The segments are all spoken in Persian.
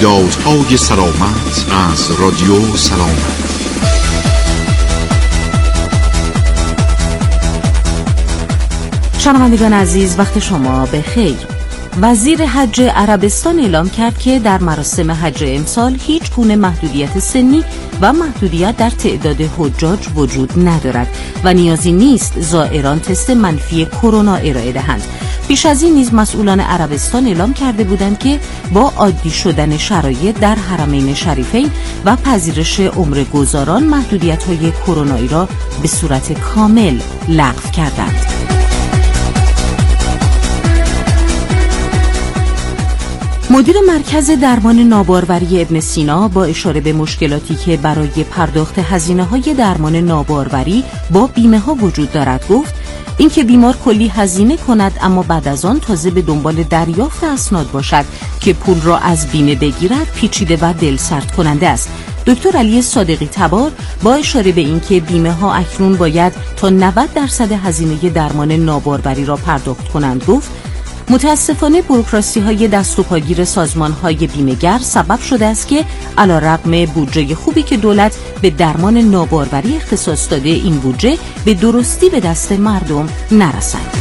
رویدادهای سلامت از رادیو سلامت. شنوندگان عزیز، وقت شما بخیر. وزیر حج عربستان اعلام کرد که در مراسم حج امسال هیچ گونه محدودیت سنی و محدودیت در تعداد حجاج وجود ندارد و نیازی نیست زائران تست منفی کرونا ارائه دهند. پیش از این نیز مسئولان عربستان اعلام کرده بودند که با عادی شدن شرایط در حرمین شریفین و پذیرش عمره‌گذاران محدودیت‌های کرونایی را به صورت کامل لغو کردند. مدیر مرکز درمان ناباروری ابن سینا با اشاره به مشکلاتی که برای پرداخت هزینه‌های درمان ناباروری با بیمه‌ها وجود دارد گفت اینکه بیمار کلی هزینه کند اما بعد از آن تازه به دنبال دریافت اسناد باشد که پول را از بیمه بگیرد پیچیده و دلسرد کننده است. دکتر علی صادقی تبار با اشاره به اینکه بیمه‌ها اکنون باید تا 90% هزینه درمان ناباروری را پرداخت کنند گفت متاسفانه بوروکراسی‌های دست و پاگیر سازمان‌های بیمه‌گر سبب شده است که علی‌رغم بودجه خوبی که دولت به درمان ناباروری اختصاص داده این بودجه به درستی به دست مردم نرسد.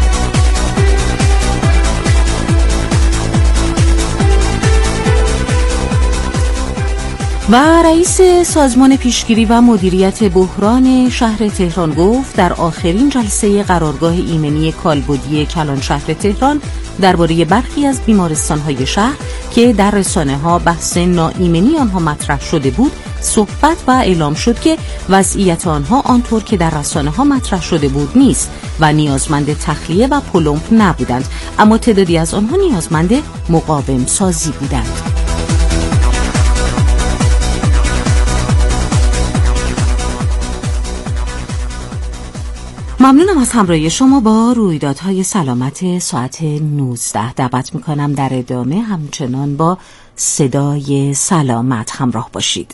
و رئیس سازمان پیشگیری و مدیریت بحران شهر تهران گفت در آخرین جلسه قرارگاه ایمنی کالبدی کلان شهر تهران درباره برخی از بیمارستان‌های شهر که در رسانه‌ها بحث ناایمنی آنها مطرح شده بود صحبت و اعلام شد که وضعیت آنها آنطور که در رسانه‌ها مطرح شده بود نیست و نیازمند تخلیه و پلمپ نبودند، اما تعدادی از آنها نیازمند مقاوم سازی بودند. ممنونم از همراهی شما با رویدادهای سلامت ساعت 19. دعوت میکنم در ادامه همچنان با صدای سلامت همراه باشید.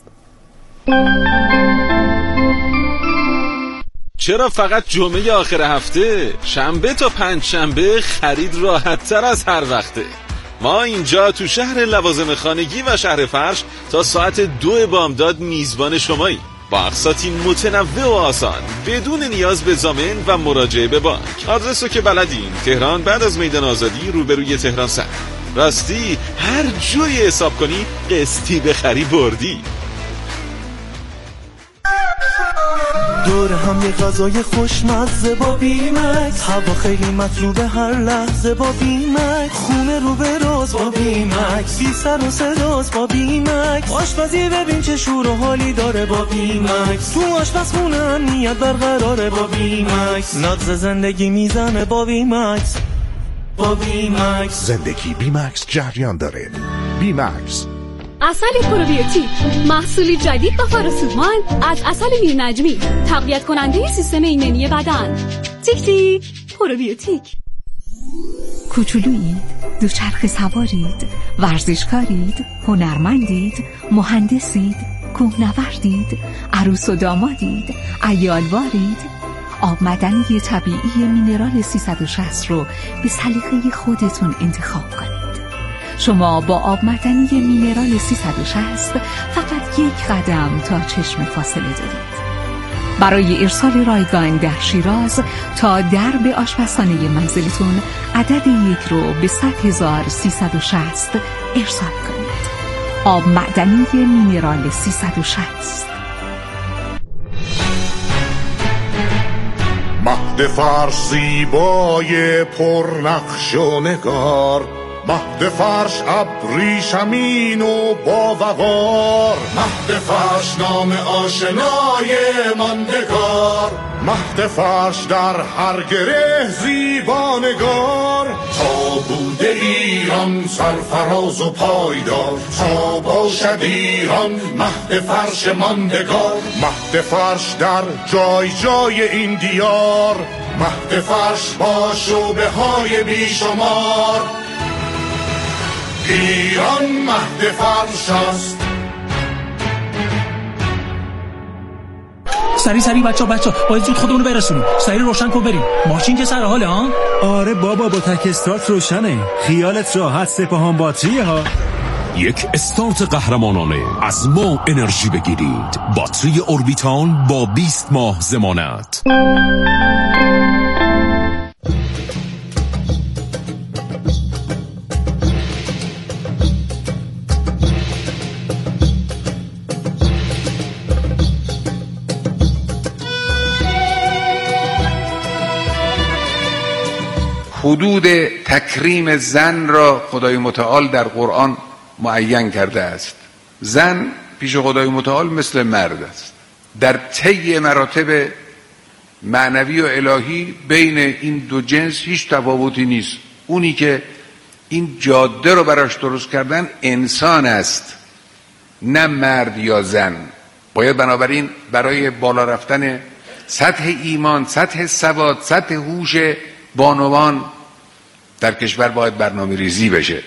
چرا فقط جمعه آخر هفته؟ شنبه تا پنجشنبه خرید راحت تر از هر وقته. ما اینجا تو شهر لوازم خانگی و شهر فرش تا ساعت 2 بامداد میزبان شماییم با اقساطی متنوع و آسان بدون نیاز به ضامن و مراجعه به بانک. آدرسو که بلدین، تهران بعد از میدان آزادی روبروی تهران سر. راستی هر جوری حساب کنی قسطی بخری بردی. دور هم یه غذای خوشمزه با بیمکس، هوا خیلی مطلوبه هر لحظه با بیمکس، خونه رو به راز با بیمکس، بی سر و صداست با بیمکس، آشپزی ببین چه شور و حالی داره با بیمکس، تو آشپزخونه امنیت برقراره با بیمکس، ناز زندگی میزنه با بیمکس. با بیمکس زندگی بیمکس جریان داره. بیمکس عسل پروبیوتیک، محصولی جدید و فارسومان از عسل میر نجمی، تقویت کننده سیستم ایمنی بدن. تیک تیک پروبیوتیک. کوچولویید، دوچرخه سوارید، ورزشکارید، هنرمندید، مهندسید، کوهنوردید، عروس و دامادید، عیالوارید. آب معدنی طبیعی مینرال 360 رو به سلیقه خودتون انتخاب کنید. شما با آب معدنی مینرال 360 فقط یک قدم تا چشم فاصله دارید. برای ارسال رایگان در شیراز تا درب آشپزخانه منزلتون عدد 1 رو به 100,360 ارسال کنید. آب معدنی مینرال 360. مهد فرش زیبای پرنقش و نگار، مهد فرش ابریشمین و با وقار، مهد فرش نام آشنای ماندگار، مهد فرش در هر گره زیبانگار، تا بوده ایران سرفراز و پایدار، تا باشد ایران مهد فرش ماندگار، مهد فرش در جای جای این دیار، مهد فرش با شعبه های بیشمار، ایران مهد فرش است. سری بچه باید زود خودمونو برسونیم. سری روشن کن بریم. ماشین که سر حاله ها؟ آره بابا با تک استارت روشنه. خیالت راحت، سپاهان باتریه ها. یک استارت قهرمانانه از ما انرژی بگیرید. باتری اوربیتال با 20 ماه ضمانت. حدود تکریم زن را خدای متعال در قرآن معین کرده است. زن پیش خدای متعال مثل مرد است. در طی مراتب معنوی و الهی بین این دو جنس هیچ تفاوتی نیست. اونی که این جاده رو براش درست کردن انسان است، نه مرد یا زن. باید بنابراین برای بالا رفتن سطح ایمان، سطح سواد، سطح هوش بانوان در کشور باید برنامه ریزی بشه.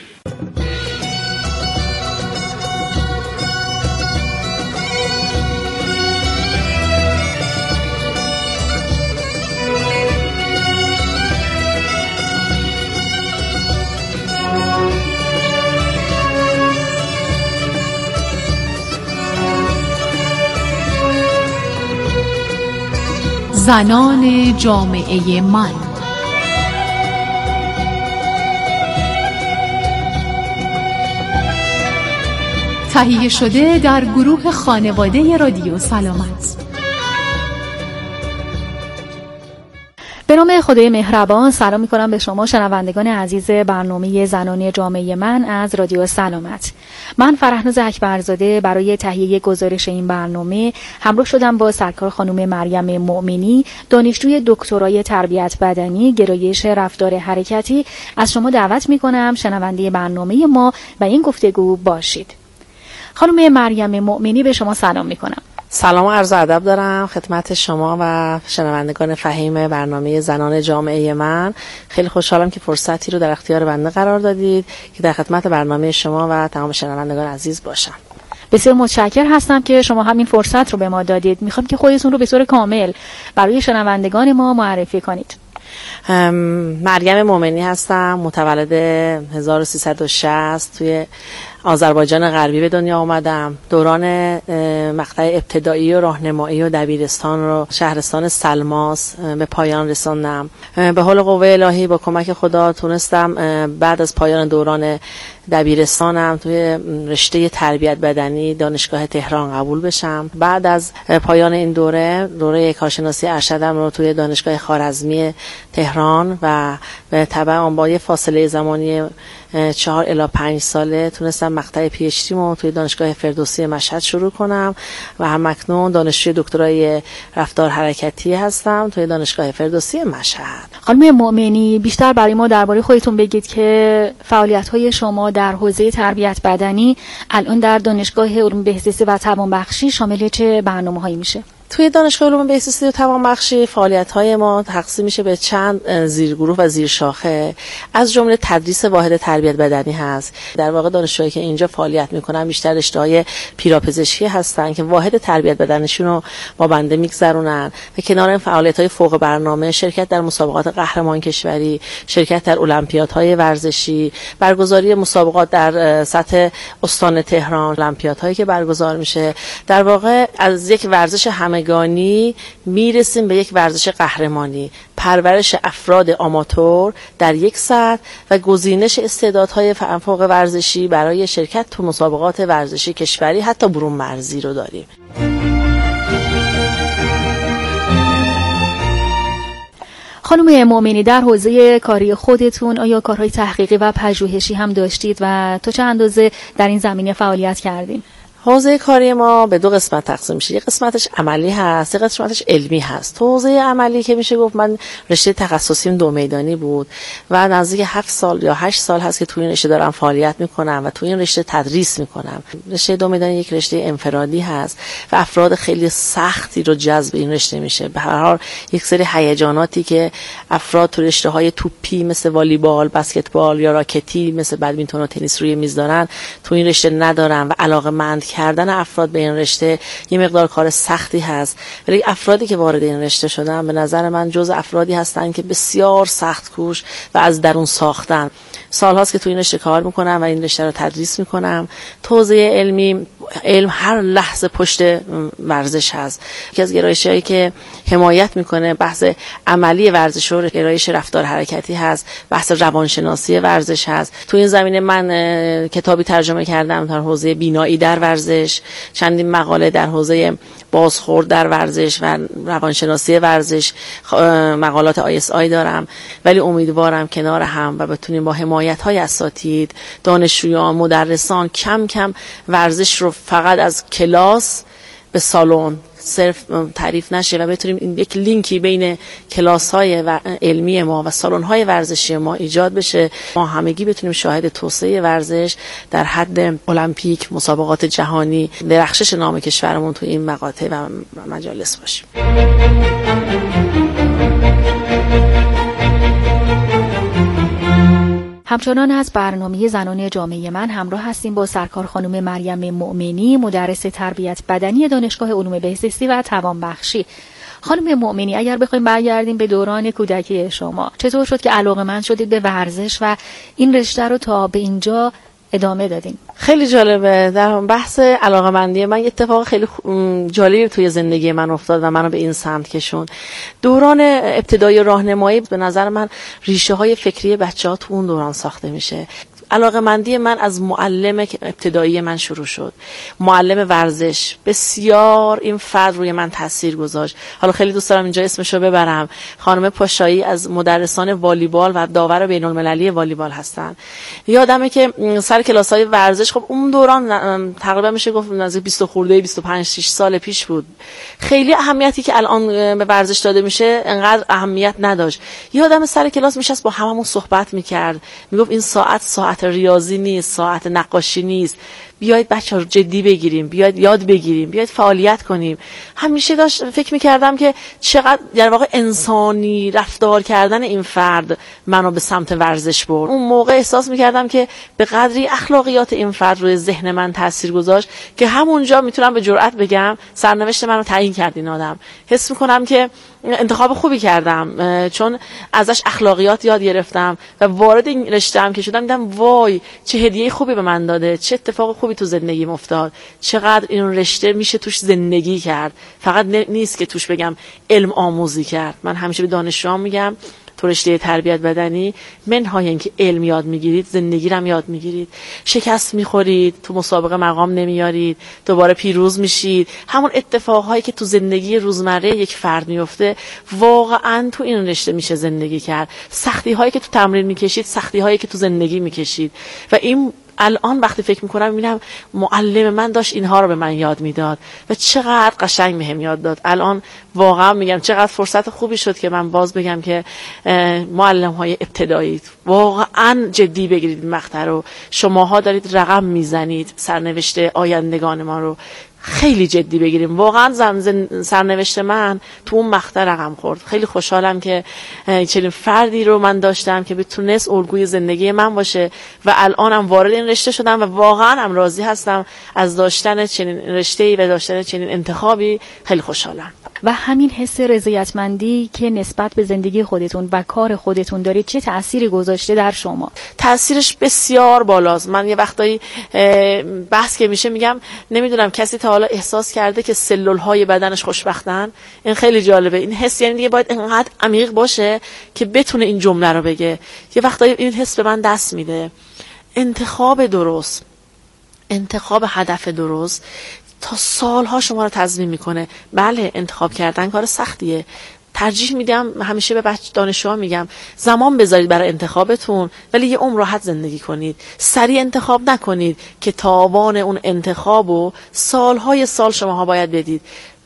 زنان جامعه من. تهیه شده در گروه خانواده رادیو سلامت. به نام خدای مهربان سلام می‌کنم به شما شنوندگان عزیز برنامه زنان جامعه من از رادیو سلامت. من فرهناز اکبرزاده برای تهیه گزارش این برنامه همراه شدم با سرکار خانم مریم مؤمنی، دانشجوی دکترای تربیت بدنی گرایش رفتار حرکتی. از شما دعوت می‌کنم شنونده برنامه ما و این گفتگو باشید. خانم مریم مؤمنی به شما سلام می‌کنم. سلام و عرض ادب دارم خدمت شما و شنوندگان فهیم برنامه زنان جامعه من. خیلی خوشحالم که فرصتی رو در اختیار بنده قرار دادید که در خدمت برنامه شما و تمام شنوندگان عزیز باشم. بسیار متشکر هستم که شما همین فرصت رو به ما دادید. میخوام که خودتون رو به طور کامل برای شنوندگان ما معرفی کنید. مریم مؤمنی هستم، متولد 1360 توی آذربایجان غربی به دنیا آمدم. دوران مقطع ابتدایی و راهنمایی و دبیرستان رو شهرستان سلماس به پایان رساندم. به حول قوه الهی با کمک خدا تونستم بعد از پایان دوران دبیرستانم توی رشته تربیت بدنی دانشگاه تهران قبول بشم. بعد از پایان این دوره کارشناسی ارشدم رو توی دانشگاه خوارزمی تهران و به تبع آن با یه فاصله زمانی 4 الی 5 ساله تونستم مقطع پی اچ دی مو توی دانشگاه فردوسی مشهد شروع کنم و همکنون دانشجوی دکترای رفتار حرکتی هستم توی دانشگاه فردوسی مشهد. خانم مؤمنی بیشتر برای ما درباره خودتون بگید که فعالیت‌های شما در حوزه تربیت بدنی الان در دانشگاه علوم بهزیستی و توانبخشی شامل چه برنامه‌هایی میشه؟ توی دانشگاه علوم بهزیستی و توانبخشی فعالیت‌های ما تقسیم میشه به چند زیرگروه و زیرشاخه. از جمله تدریس واحد تربیت بدنی هست. در واقع دانشجوهایی که اینجا فعالیت میکنن بیشتر رشته‌های پیراپزشکی هستن که واحد تربیت بدنشون رو با بنده میگذرونن و کنار این فعالیت‌های فوق برنامه شرکت در مسابقات قهرمان کشوری، شرکت در المپیادهای ورزشی، برگزاری مسابقات در سطح استان تهران، المپیادهایی که برگزار میشه. در واقع از یک ورزش همگانی میرسیم به یک ورزش قهرمانی، پرورش افراد آماتور در یک سطح و گزینش استعدادهای فوق ورزشی برای شرکت تو مسابقات ورزشی کشوری حتی برون مرزی رو داریم. خانم مؤمنی در حوزه کاری خودتون آیا کارهای تحقیقی و پژوهشی هم داشتید و تا چه اندازه در این زمینه فعالیت کردین؟ حوزه کاری ما به دو قسمت تقسیم میشه. یک قسمتش عملی هست، یک قسمتش علمی هست. تو حوزه عملی که میشه گفت من رشته تخصصیم 2 میدانی بود و نزدیک 7 سال یا 8 سال هست که توی این رشته دارم فعالیت میکنم و توی این رشته تدریس میکنم. رشته 2 میدانی یک رشته انفرادی هست و افراد خیلی سختی رو جذب این رشته میشه. به هر حال یک سری هیجاناتی که افراد تو رشته‌های توپی مثل والیبال، بسکتبال یا راکتی مثل بدمینتون و تنیس روی میز دارن تو این رشته ندارن و علاقه‌مند کردن افراد به این رشته یه مقدار کار سختی هست، ولی افرادی که وارد این رشته شدن به نظر من جز افرادی هستن که بسیار سخت کوش و از درون ساختن. سالهاست که تو این رشته کار میکنم و این رشته رو تدریس میکنم. توزیع علم هر لحظه پشت ورزش هست. یکی از گرایش‌هایی که حمایت میکنه بحث عملی ورزش و گرایش رفتار حرکتی هست، بحث روانشناسی ورزش هست. تو این زمینه من کتابی ترجمه کردم در حوزه بینایی در ورزش، چندین مقاله در حوزه بازخورد در ورزش و روانشناسی ورزش، مقالات ISI دارم. ولی امیدوارم کنار هم و بتونیم با حمایت‌های اساتید، دانشجویان، مدرسان کم کم ورزش رو فقط از کلاس به سالن صرف تعریف نشه و بتونیم این یک لینکی بین کلاس‌های علمی ما و سالن‌های ورزشی ما ایجاد بشه. ما همگی بتونیم شاهد توسعه ورزش در حد المپیک، مسابقات جهانی، درخشش نام کشورمون تو این مقاطع و مجالس باشیم. همچنان از برنامه زنان جامعه من همراه هستیم با سرکار خانم مریم مؤمنی، مدرس تربیت بدنی دانشگاه علوم بهزیستی و توانبخشی. خانم مؤمنی، اگر بخوایم برگردیم به دوران کودکی شما، چطور شد که علاقه‌مند شدید به ورزش و این رشته رو تا به اینجا ادامه دادین؟ خیلی جالبه. در بحث علاقه‌مندی من اتفاق خیلی جالبی توی زندگی من افتاد و منو به این سمت کشوند. دوران ابتدایی راهنمایی به نظر من ریشه های فکری بچه‌ها تو اون دوران ساخته میشه. علاقه‌مندی من از معلم ابتدایی من شروع شد. معلم ورزش بسیار این فرد روی من تاثیر گذاشت. حالا خیلی دوست دارم اینجا اسمشو ببرم. خانم پاشایی از مدرسان والیبال و داور بین‌المللی والیبال هستن. یادمه که سر کلاس‌های ورزش، خب اون دوران تقریبا میشه گفت نزدیک 20 خورده 25 6 سال پیش بود. خیلی اهمیتی که الان به ورزش داده میشه انقدر اهمیت نداشت. یادمه سر کلاس میشست با هممون صحبت میکرد. میگفت این ساعت ریاضی نیست، ساعت نقاشی نیست. بیاید بچه‌ها رو جدی بگیریم، بیاید یاد بگیریم، بیاید فعالیت کنیم. همیشه فکر می‌کردم که چقدر در واقع انسانی رفتار کردن این فرد منو به سمت ورزش برد. اون موقع احساس می‌کردم که به قدری اخلاقیات این فرد روی ذهن من تاثیر گذاشت که همونجا میتونم به جرئت بگم سرنوشت منو تعیین کرد این آدم. حس می‌کنم که انتخاب خوبی کردم، چون ازش اخلاقیات یاد گرفتم و وارد این رشته هم که شدم دیدم وای چه هدیه خوبی به من داده، چه اتفاق خوبی تو زندگیم افتاد، چقدر این رشته میشه توش زندگی کرد. فقط نیست که توش بگم علم آموزی کرد. من همیشه به دانشجوام میگم تو رشته تربیت بدنی منهای اینکه علم یاد میگیرید، زندگی رو هم یاد میگیرید. شکست میخورید، تو مسابقه مقام نمیارید، دوباره پیروز میشید. همون اتفاقهایی که تو زندگی روزمره یک فرد میفته واقعا تو این رشته میشه زندگی کرد. سختی هایی که تو تمرین میکشید، سختی هایی که تو زندگی میکشید. و این الان وقتی فکر میکنم میبینم معلم من داشت اینها رو به من یاد میداد و چقدر قشنگ بهم یاد داد. الان واقعا میگم چقدر فرصت خوبی شد که من باز بگم که معلم های ابتدایی واقعا جدی بگیرید این مقطع رو. شماها دارید رقم میزنید سرنوشت آیندگان ما رو. خیلی جدی بگیریم. واقعا سرنوشت من تو اون مقطع رقم خورد. خیلی خوشحالم که چنین فردی رو من داشتم که بتونست الگوی زندگی من باشه و الانم وارد این رشته شدم و واقعا هم راضی هستم از داشتن چنین رشته‌ای و داشتن چنین انتخابی. خیلی خوشحالم. و همین حس رضایتمندی که نسبت به زندگی خودتون و کار خودتون دارید چه تأثیری گذاشته در شما؟ تأثیرش بسیار بالاست. من یه وقتایی بحث که میشه میگم نمیدونم کسی تا حالا احساس کرده که سلول‌های بدنش خوشبختن؟ این خیلی جالبه. این حس یعنی دیگه باید انقدر عمیق باشه که بتونه این جمله رو بگه. یه وقتایی این حس به من دست میده. انتخاب درست، انتخاب هدف درست تا سالها شما رو تضمین میکنه. بله انتخاب کردن کار سختیه. ترجیح میدم همیشه به دانشجوها میگم زمان بذارید برای انتخابتون، ولی یه عمر راحت زندگی کنید. سریع انتخاب نکنید که تاوان اون انتخابو سالهای سال شماها باید بدید.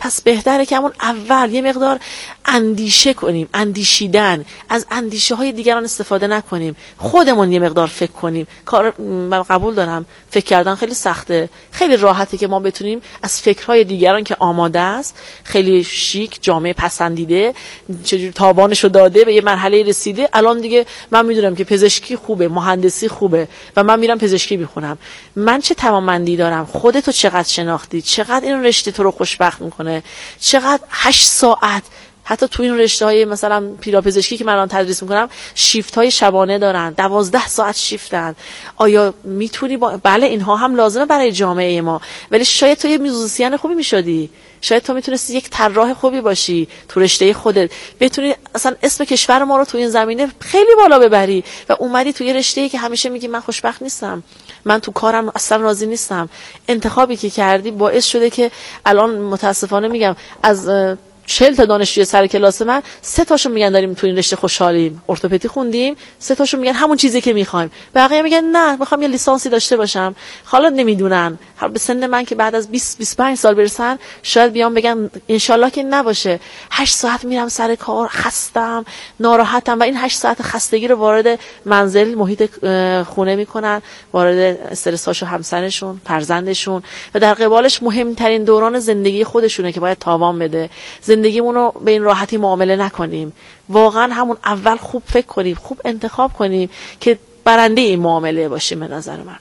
پس بهتره که همون اول یه مقدار اندیشه کنیم، اندیشیدن، از اندیشه های دیگران استفاده نکنیم، خودمون یه مقدار فکر کنیم. کار من قبول دارم فکر کردن خیلی سخته، خیلی راحته که ما بتونیم از فکرهای دیگران که آماده است، خیلی شیک، جامعه پسندیده، چجوری تاوانشو داده، به یه مرحله رسیده، الان دیگه من میدونم که پزشکی خوبه، مهندسی خوبه و من میرم پزشکی میخونم. من چه توانمندی دارم؟ خودتو چقدر شناختی؟ چقدر این رشته تو رو خوشبخت میکنه؟ چقدر 8 ساعت حتی تو این رشته‌های مثلا پیراپزشکی که من الان تدریس میکنم شیفت‌های شبانه دارن، 12 ساعت شیفتن. آیا میتونی بله اینها هم لازمه برای جامعه ما، ولی شاید تو یه موزیسین خوبی میشدی، شاید تو میتونستی یک طراح خوبی باشی تو رشته خودت، بتونی اصلا اسم کشور ما رو تو این زمینه خیلی بالا ببری و اومدی تو یه رشته‌ای که همیشه میگی من خوشبخت نیستم، من تو کارم اصلا راضی نیستم. انتخابی که کردی باعث شده که الان متاسفانه میگم از 40 تا دانشجوی سر کلاس من 3 تاشون میگن داریم تو این رشته خوشحالیم، ارتوپدی خوندیم، 3 تاشون میگن همون چیزی که میخوایم، بقیه میگن نه میخوام یه لیسانسی داشته باشم. حالا نمیدونن به سن من که بعد از 20-25 سال برسن شاید بیان بگن انشالله که نباشه. 8 ساعت میرم سر کار، خستم، ناراحتم و این 8 ساعت خستگی رو وارد منزل، محیط خونه میکنن، وارد استرساشو همسرشون، فرزندشون و در قبالش مهمترین دوران زندگی خودشونه که باید تاوان بده. زندگیمون رو به این راحتی معامله نکنیم، واقعا همون اول خوب فکر کنیم، خوب انتخاب کنیم که برنده این معامله باشیم. به نظر من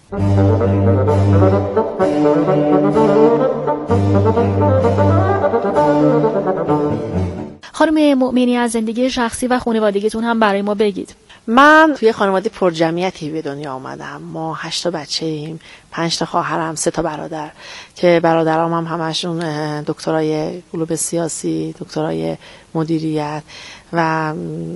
خانم مؤمنی از زندگی شخصی و خانوادگیتون هم برای ما بگید. من توی خانواده پرجمعیتی به دنیا آمدم. ما 8 تا بچه ایم، 5 تا خواهرم، 3 تا برادر که برادرام هم همشون دکترای علوم سیاسی، دکترای مدیریت و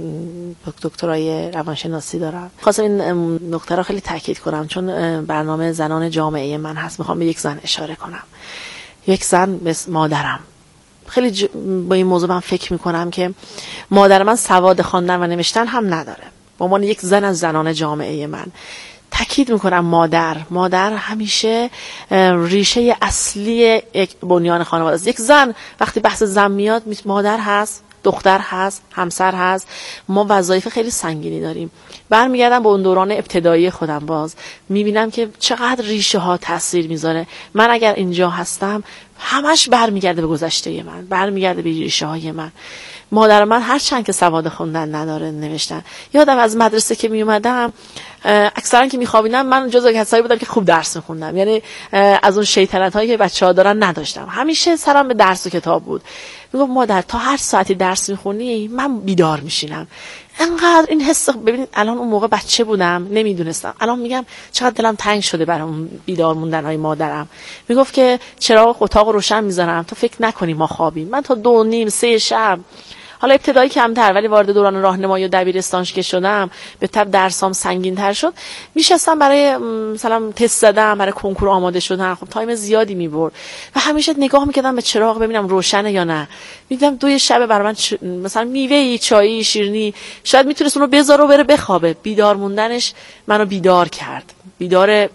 دکترای روانشناسی دارم. خواستم این نکته رو خیلی تاکید کنم چون برنامه زنان جامعه من هست. میخوام به یک زن اشاره کنم، یک زن به مادرم. خیلی با این موضوع من فکر میکنم که مادر من سواد خواندن و نوشتن هم نداره. به عنوان یک زن از زنان جامعه من تاکید میکنم مادر همیشه ریشه اصلی یک بنیان خانواده است. یک زن وقتی بحث زن میاد مادر هست، دختر هست، همسر هست. ما وظایف خیلی سنگینی داریم. برمیگردم به اون دوران ابتدایی خودم، باز میبینم که چقدر ریشه ها تاثیر میذاره. من اگر اینجا هستم همش برمیگرده به گذشته من، برمیگرده به ریشه های من. مادر من هر چند که سواد خوندن نداره، نوشتن. یادم از مدرسه که می اومدم اکثرا که میخوابیدم من جزو کسایی بودم که خوب درس میخوندم، یعنی از اون شیطنت هایی که بچه‌ها دارن نداشتم. همیشه سرم به درس و کتاب بود. میگم مادر تا هر ساعتی درس میخونی من بیدار میشینم. انقدر این حس، ببینید الان اون موقع بچه بودم نمیدونستم، الان میگم چقدر دلم تنگ شده برای اون بیدار موندن های مادرم. میگفت که چراغ اتاق روشن میذارم تو فکر نکنی ما خوابیم. من تا 2:30-3 شب، حالا ابتدایی کمتر ولی وارد دوران راهنمایی و دبیرستان که شدم به تبع درسام سنگین‌تر شد، میشستم برای مثلا تست زدم، برای کنکور آماده شدن. خب تایم زیادی میبرد و همیشه نگاه میکردم به چراغ ببینم روشنه یا نه. میدیدم 2 شب برای من مثلا میوه‌ای، چایی، شیرینی شاید میتونست اونو بذاره و بره بخوابه. بیدار موندنش منو بیدار کرد، بیدار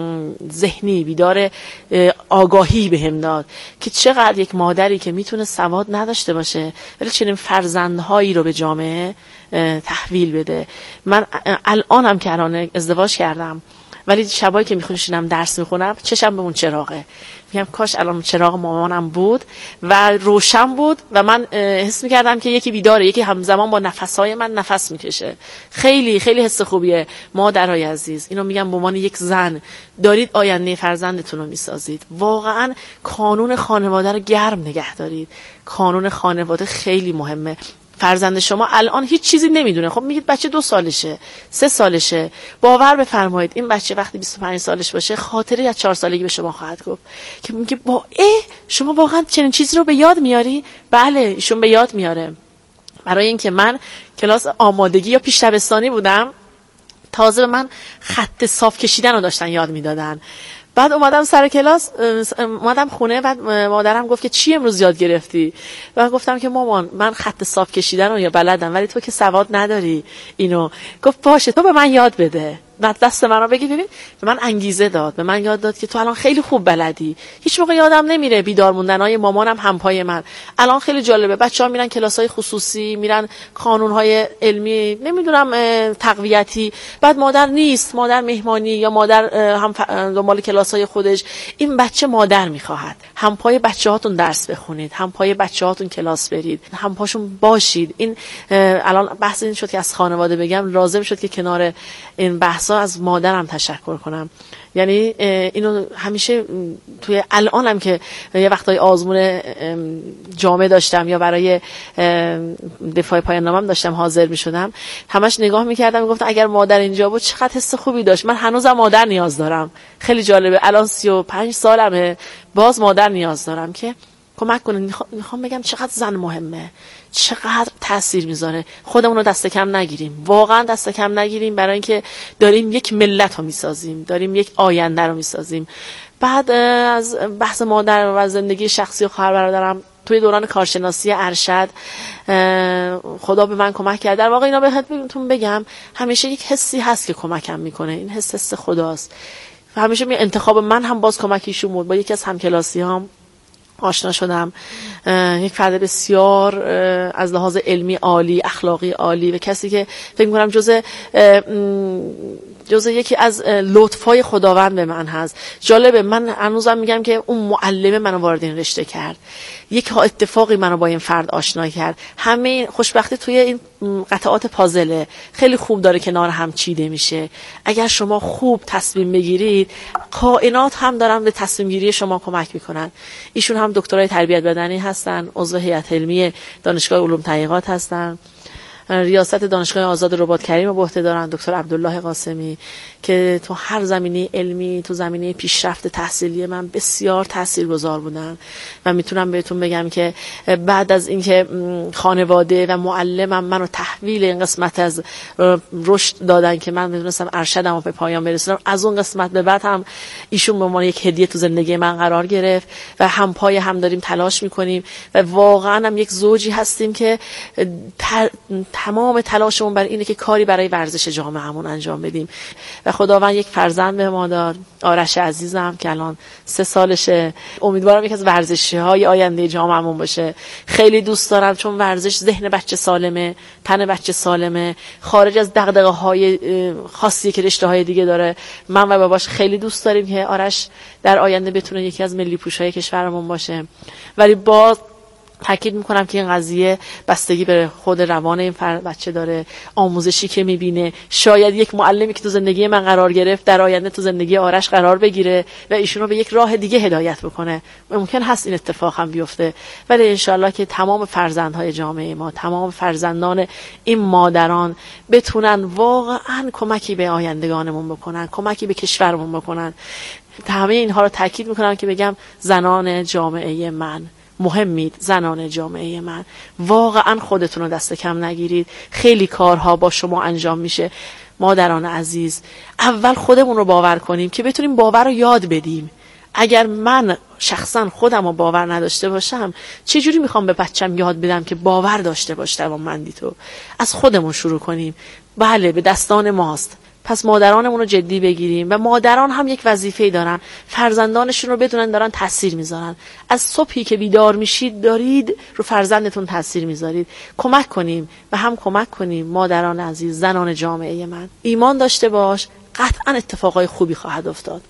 ذهنی، بیدار آگاهی بهم داد که چقدر یک مادری که میتونه سواد نداشته باشه ولی چنین فرزندهایی رو به جامعه تحویل بده. من الانم که الان ازدواج کردم ولی شبایی که میخونم درس میخونم چشم به اون چراغه، میگم کاش الان چراغ مامانم بود و روشن بود و من حس میکردم که یکی بیداره، یکی همزمان با نفسهای من نفس میکشه. خیلی خیلی حس خوبیه. مادرای عزیز، اینو میگم به عنوان یک زن، دارید آینده فرزندتون رو میسازید. واقعا کانون خانواده رو گرم نگه دارید. کانون خانواده خیلی مهمه. فرزند شما الان هیچ چیزی نمیدونه، خب میگید بچه 2 سالشه 3 سالشه، باور بفرمایید این بچه وقتی 25 سالش باشه خاطره از 4 سالگی به شما خواهد گفت که میگه با شما واقعا چنین چیزی رو به یاد میاری؟ بله ایشون به یاد میاره. برای اینکه من کلاس آمادگی یا پیش دبستانی بودم، تازه به من خط صاف کشیدن رو داشتن یاد میدادن. بعد اومدم سر کلاس، اومدم خونه، بعد مادرم گفت که چی امروز یاد گرفتی؟ و گفتم که مامان من خط صاف کشیدن رو یا بلدم ولی تو که سواد نداری اینو. گفت باشه تو به من یاد بده. دست من رو بگیر. ببین به من انگیزه داد، به من یاد داد که تو الان خیلی خوب بلدی. هیچ موقع یادم نمیره بیدار موندنای مامانم همپای من. الان خیلی جالبه، بچه‌ها میرن کلاس‌های خصوصی، میرن کانون‌های علمی، نمیدونم تقویتی، بعد مادر نیست، مادر مهمانی یا مادر هم دنبال کلاس‌های خودش. این بچه مادر می‌خواهد. همپای بچه‌هاتون درس بخونید، همپای بچه‌هاتون کلاس برید، همپاشون باشید. این الان بحث این شد که از خانواده بگم، لازم شد که کنار این بحثا از مادرم تشکر کنم. یعنی اینو همیشه توی الانم که یه وقتای آزمون جامعه داشتم یا برای دفاع پایان نامم داشتم حاضر می‌شدم، همش نگاه می‌کردم میگفتم اگر مادر اینجا بود چقدر حس خوبی داشت. من هنوزم مادر نیاز دارم. خیلی جالبه، الان 35 سالمه، باز مادر نیاز دارم که کمک کنه. میخوام بگم چقدر زن مهمه، چقدر تاثیر میذاره. خودمون رو دست کم نگیریم، واقعا دست کم نگیریم، برای اینکه داریم یک ملت رو میسازیم، داریم یک آینده رو میسازیم. بعد از بحث مادر و زندگی شخصی و خواهر برادرم توی دوران کارشناسی ارشد خدا به من کمک کرد. در واقع اینا بهتون بگم همیشه یک حسی هست که کمکم میکنه، این حس خداست. و همیشه انتخاب من هم باز کمکیشون بود. با یکی از همکلاسی‌هام آشنا شدم، یک فرد بسیار از لحاظ علمی عالی، اخلاقی عالی و کسی که فکر می‌کنم جزء یکی از لطفای خداوند به من هست. جالبه، من هنوزم میگم که اون معلم منو وارد این رشته کرد، یک اتفاقی منو با این فرد آشنا کرد. همه خوشبختی توی این قطعات پازله خیلی خوب داره کنار هم چیده میشه. اگر شما خوب تصمیم بگیرید، کائنات هم دارن به تصمیم گیری شما کمک میکنن. ایشون هم دکترای تربیت بدنی هستن، عضو هیئت علمی دانشگاه علوم تحقیقات هستن، ریاست دانشگاه آزاد رباط کریم رو به عهده دارن دکتر عبدالله قاسمی، که تو هر زمینه علمی، تو زمینه پیشرفت تحصیلی من بسیار تاثیرگذار بودن. و میتونم بهتون بگم که بعد از اینکه خانواده و معلمم منو تحویل این قسمت از رشد دادن که من میدونستم ارشدمو به پایان برسونم، از اون قسمت به بعد هم ایشون به عنوان یک هدیه تو زندگی من قرار گرفت و هم پای هم داریم تلاش میکنیم و واقعا هم یک زوجی هستیم که تمام تلاشمون برای اینه که کاری برای ورزش جامعهمون انجام بدیم. و خداوند یک فرزند به ما داد، آرش عزیزم که الان 3 سالشه. امیدوارم یک از ورزشی‌های آینده جامعهمون باشه. خیلی دوست دارم، چون ورزش ذهن بچه سالمه، تن بچه سالمه، خارج از دغدغه‌های خاصی که رشته‌های دیگه داره. من و باباش خیلی دوست داریم که آرش در آینده بتونه یکی از ملی پوش‌های کشورمون باشه. ولی باز تاکید میکنم که این قضیه بستگی به خود روان این بچه داره، آموزشی که میبینه. شاید یک معلمی که تو زندگی من قرار گرفت در آینده تو زندگی آرش قرار بگیره و ایشونو به یک راه دیگه هدایت بکنه. ممکن هست این اتفاق هم بیفته، ولی انشالله که تمام فرزندهای جامعه ما، تمام فرزندان این مادران بتونن واقعا کمکی به آیندگانمون بکنن، کمکی به کشورمون بکنن. همه اینها رو تاکید میکنم که بگم زنان جامعه من مهمید، زنان جامعه من، واقعا خودتون رو دست کم نگیرید. خیلی کارها با شما انجام میشه. مادران عزیز، اول خودمون رو باور کنیم که بتونیم باور رو یاد بدیم. اگر من شخصا خودم رو باور نداشته باشم، چجوری میخوام به بچم یاد بدم که باور داشته باش؟ توانمندی تو از خودمون شروع کنیم. بله، به دستان ماست. پس مادرانمون رو جدی بگیریم و مادران هم یک وظیفه‌ای دارن، فرزندانشون رو بدونن دارن تاثیر میذارن. از صبحی که بیدار میشید دارید رو فرزندتون تاثیر میذارید. کمک کنیم و هم کمک کنیم. مادران عزیز، زنان جامعه من، ایمان داشته باش، قطعا اتفاقای خوبی خواهد افتاد.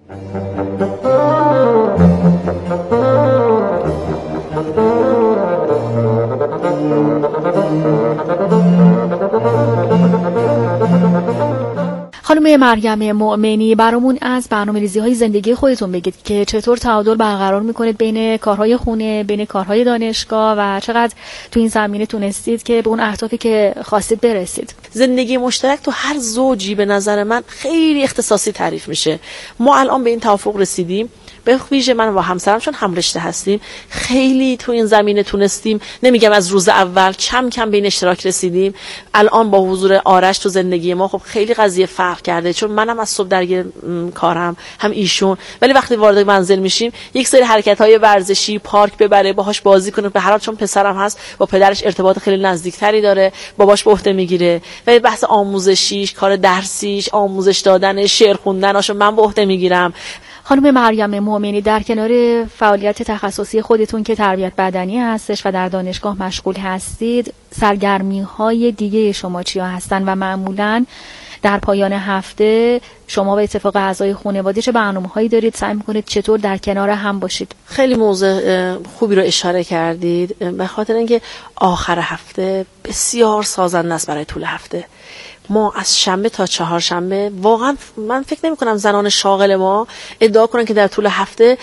خانم مریم مؤمنی، برامون از برنامه‌ریزی‌های زندگی خودتون بگید که چطور تعادل برقرار می‌کنید بین کارهای خونه، بین کارهای دانشگاه و چقدر تو این زمینه تونستید که به اون اهدافی که خواستید برسید. زندگی مشترک تو هر زوجی به نظر من خیلی اختصاصی تعریف میشه. ما الان به این توافق رسیدیم به ویژه من و همسرم چون هم رشته هستیم خیلی تو این زمینه تونستیم، نمیگم از روز اول، کم کم به این اشتراک رسیدیم. الان با حضور آرش تو زندگی ما خب خیلی قضیه فرق کرده، چون منم از صبح درگیر کارم، هم ایشون، ولی وقتی وارد منزل میشیم یک سری حرکت‌های ورزشی، پارک ببره، باهاش بازی کنه. به هر حال چون پسرم هست با پدرش ارتباط خیلی نزدیکتری داره، باباش به عهده میگیره و بحث آموزشیش، کار درسیش، آموزش دادن، شعر خوندناشو من به عهده میگیرم. خانم مریم مؤمنی، در کنار فعالیت تخصصی خودتون که تربیت بدنی هستش و در دانشگاه مشغول هستید، سرگرمی‌های دیگه شما چیا هستن و معمولاً در پایان هفته شما به اتفاق اعضای خانواده چه برنامه‌هایی دارید؟ سعی می‌کنید چطور در کنار هم باشید؟ خیلی موضوع خوبی رو اشاره کردید، به خاطر اینکه آخر هفته بسیار سازنده است برای طول هفته. ما از شنبه تا چهارشنبه واقعا من فکر نمی کنم زنان شاغل ما ادعا کنن که در طول هفته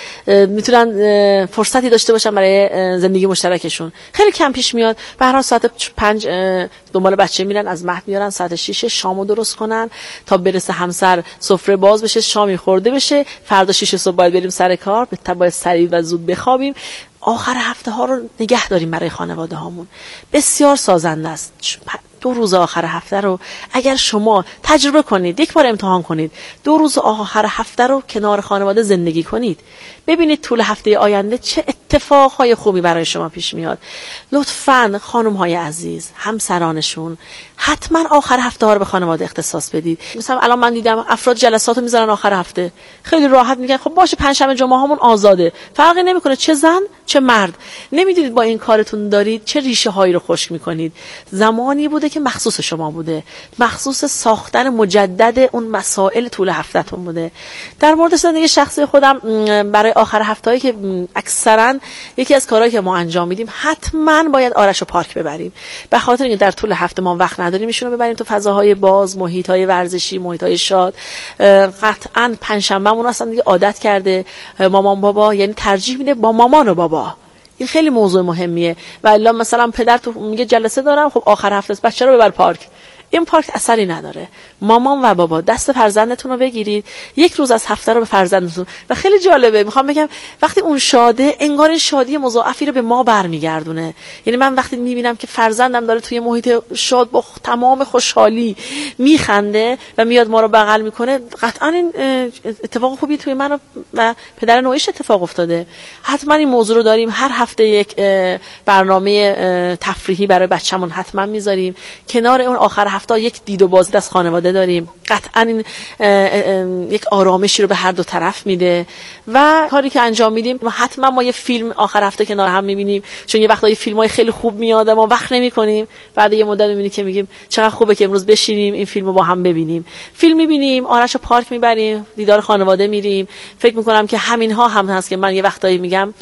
میتونن فرصتی داشته باشن برای زندگی مشترکشون. خیلی کم پیش میاد. به هر حال ساعت 5 دنبال بچه میرن، از مهد میارن، ساعت 6 شامو درست کنن تا برسه همسر سفره باز بشه، شامی خورده بشه، فردا 6 صبح باید بریم سر کار، باید سریع و زود بخوابیم. آخر هفته ها رو نگه داریم برای خانواده هامون. بسیار سازنده است. 2 روز آخر هفته رو اگر شما تجربه کنید، یک بار امتحان کنید، 2 روز آخر هفته رو کنار خانواده زندگی کنید، ببینید طول هفته آینده چه اتفاقهای خوبی برای شما پیش میاد. لطفاً خانم‌های عزیز، همسرانشون حتما آخر هفته ها رو به خانواده اختصاص بدید. مثلا الان من دیدم افراد جلساتو میذارن آخر هفته، خیلی راحت میگن خب باشه پنجشنبه جمعه هامون آزاده، فرقی نمیکنه چه زن چه مرد. نمیدونید با این کارتون دارید چه ریشه هایی رو خشک میکنید. زمانی بوده که مخصوص شما بوده، مخصوص ساختن مجدد اون مسائل طول هفتهتون بوده. در مورد زندگی شخصی خودم برای آخر هفته‌ای که اکثرا یکی از کارهایی که ما انجام میدیم، حتما باید آرش رو پارک ببریم. به خاطر اینکه در طول هفته ما وقت نداریم ایشون رو ببریم تو فضاهای باز، محیط‌های ورزشی، محیط‌های شاد. قطعاً پنجشنبهمون اصلا دیگه عادت کرده مامان بابا، یعنی ترجیح میده با مامان و بابا. این خیلی موضوع مهمیه. و الا مثلا پدر تو میگه جلسه دارم، خب آخر هفته بچه رو ببر پارک. این پارک اثری نداره. مامان و بابا دست فرزندتون رو بگیرید، 1 روز از هفته رو به فرزندتون. و خیلی جالبه، میخوام بگم وقتی اون شاده، انگار این شادی مضاعفی رو به ما برمیگردونه. یعنی من وقتی میبینم که فرزندم داره توی محیط شاد با تمام خوشحالی میخنده و میاد ما رو بغل میکنه، قطعا این اتفاق خوبی توی من و پدر نوعیش اتفاق افتاده. حتما این موضوع رو داریم. هر هفته یک برنامه تفریحی برای بچه‌مون حتما میذاریم. کنار اون آخر هفته یک دید و بازدید از خانواده داریم. قطعا این یک آرامشی رو به هر دو طرف میده. و کاری که انجام میدیم، حتما ما یه فیلم آخر هفته کنار هم میبینیم، چون یه وقتایی فیلمای خیلی خوب میاد ما وقت نمیکنیم. بعد یه مدت میبینیم که میگیم چقدر خوبه که امروز بشینیم این فیلمو با هم ببینیم. فیلم میبینیم، آرش رو پارک میبریم، دیدار خانواده میریم. فکر میکنم که همینها هم هست که من یه وقتایی میگم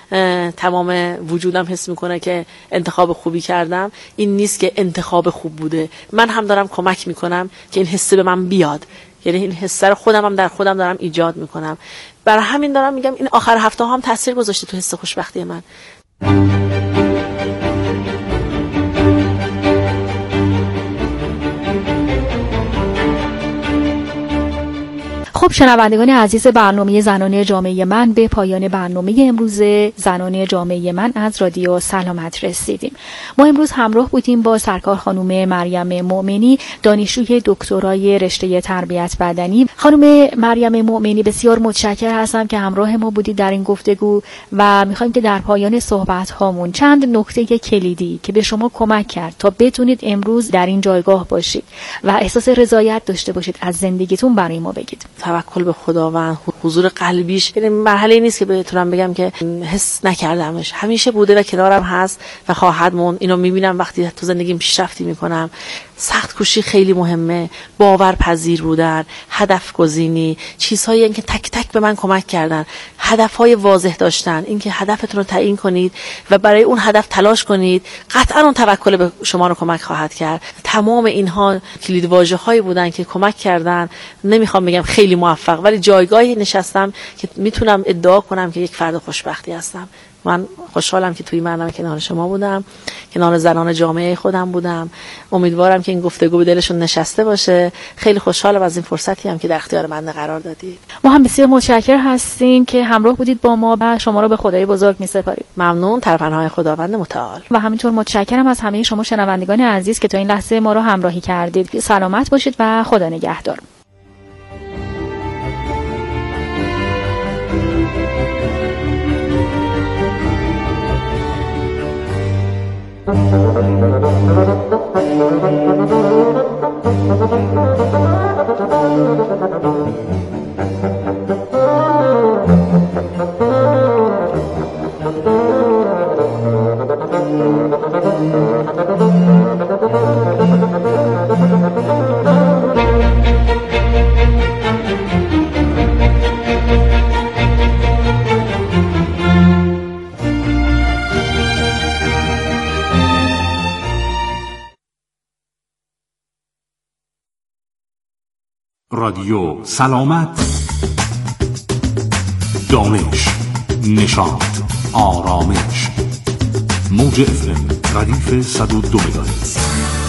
تمام وجودم حس میکنه که انتخاب خوبی کردم. این نیست که انتخاب خوب بوده، من هم دارم کمک میکنم که این حس به من بیاد. یعنی این حس رو خودم هم در خودم دارم ایجاد میکنم. برای همین دارم میگم این آخر هفته ها هم تاثیر گذاشته تو حس خوشبختی من. خب شنوندگان عزیز برنامه زنانه جامعه من، به پایان برنامه امروز زنانه جامعه من از رادیو سلامت رسیدیم. ما امروز همراه بودیم با سرکار خانم مریم مؤمنی، دانشجوی دکترای رشته تربیت بدنی. خانم مریم مؤمنی بسیار متشکر هستم که همراه ما بودید در این گفتگو و میخوایم که در پایان صحبت هامون چند نکته کلیدی که به شما کمک کرد تا بتونید امروز در این جایگاه باشید و احساس رضایت داشته باشید از زندگیتون برای ما بگید. توکل به خداوند، حضور قلبیش، یعنی مرحله نیست که بتونم بگم که حس نکردمش، همیشه بوده و کنارم هست و خواهد موند. اینو میبینم وقتی تو زندگیم پیشرفتی میکنم. سخت کوشی خیلی مهمه، باورپذیر بودن، هدف گزینی، چیزهایی این که تک تک به من کمک کردن، هدفهای واضح داشتن، این که هدفتون رو تعیین کنید و برای اون هدف تلاش کنید. قطعا اون توکل به شما رو کمک خواهد کرد. تمام اینها کلیدواژه‌هایی بودن که کمک کردن. نمیخوام بگم خیلی موفق، ولی جایگاهی نشستم که میتونم ادعا کنم که یک فرد خوشبختی هستم. من خوشحالم که توی برنامه کنار شما بودم، کنار زنان جامعه خودم بودم. امیدوارم که این گفتگو به دلشون نشسته باشه. خیلی خوشحالم از این فرصتی هم که در اختیار بنده قرار دادید. ما هم بسیار متشکر هستیم که همراه بودید با ما و شما رو به خدای بزرگ می‌سپاریم. ممنون. پناههای خداوند متعال. و همینطور متشکرم از همه شما شنوندگان عزیز که تا این لحظه ما رو همراهی کردید. سلامت باشید و خدا نگهدار. رادیو سلامت، دانش، نشاط، آرامش. موج FM ردیف 102 مگاهرتز.